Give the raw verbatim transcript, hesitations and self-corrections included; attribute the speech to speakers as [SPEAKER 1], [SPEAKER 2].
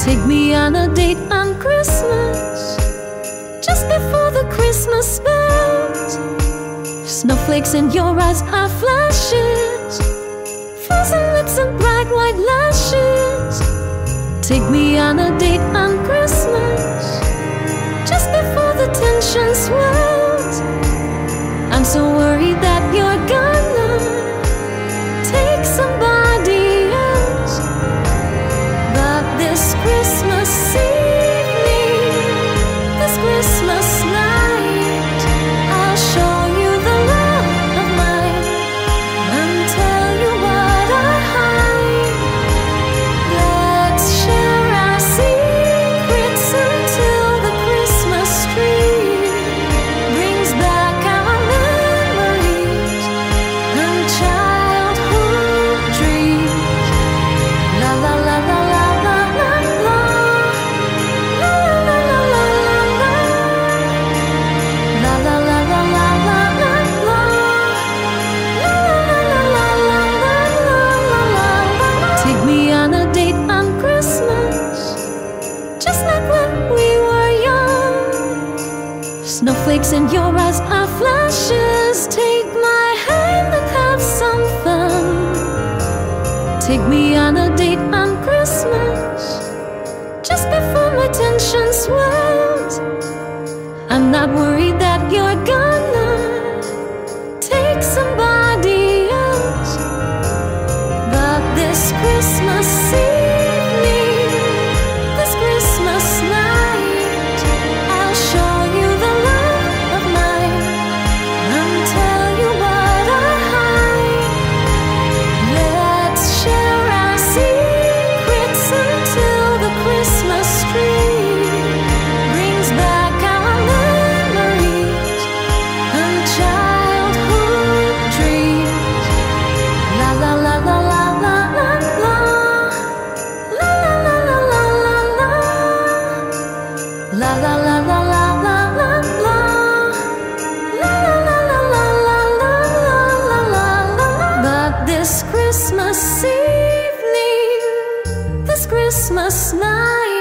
[SPEAKER 1] Take me on a date on Christmas, just before the Christmas bells. Snowflakes in your eyes are flashes, frozen lips and bright white lashes. Take me on a date on Christmas, just before the tension swells. I'm so worried that you're gonna take somebody else. But this Christmas evening, this Christmas night, I'll show you the love of mine and tell you what I hide. Let's share our secrets until the Christmas tree brings back our memories and childhood dreams. La la la la la la la la. La la la la la la. La la la la la la la la. La la la la la la la la. Take me on a date on Christmas, just like when we were young. Snowflakes in your eyes are flashes. Take my hand and have some fun. Take me on a date on Christmas, just before my tension swells. I'm not worried that you're gonna take somebody else. But this Christmas evening, this Christmas night, I'll show you the love of mine and tell you what I hide. Let's share our secrets until the Christmas tree brings back our memories and childhood dreams. La la la la la la la la. La la la la la la la. La la la la la la la la. La la la la la la la la la. But this Christmas evening, this Christmas night,